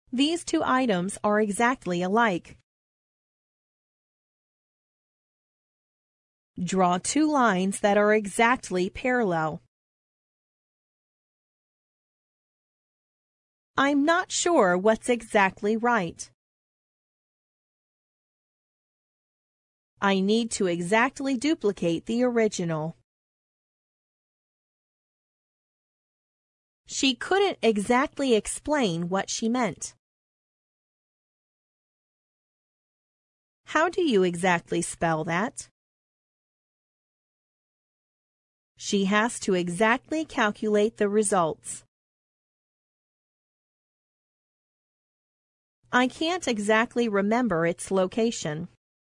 These two items are exactly alike. Draw two lines that are exactly parallel. I'm not sure what's exactly right. I need to exactly duplicate the original. She couldn't exactly explain what she meant. How do you exactly spell that? She has to exactly calculate the results. I can't exactly remember its location.